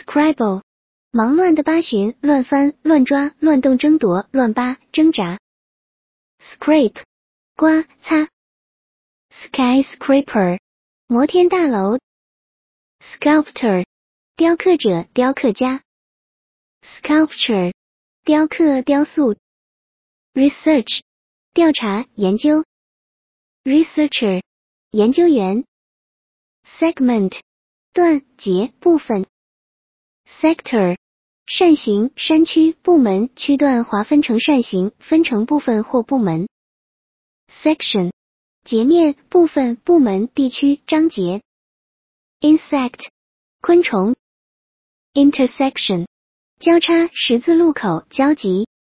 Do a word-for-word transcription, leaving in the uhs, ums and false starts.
Scribble， 忙乱的八寻，乱翻，乱抓，乱动，争夺，乱扒，挣扎。Scrape， 刮，擦。Skyscraper， 摩天大楼。Sculptor， 雕刻者，雕刻家。Sculpture， 雕刻，雕塑。Research， 调查，研究。Researcher， 研究员。Segment， 段、节、部分。Sector， 扇形、山区、部门、区段划分成扇形，分成部分或部门。Section， 截面、部分、部门、地区、章节。Insect， 昆虫。Intersection， 交叉、十字路口、交集。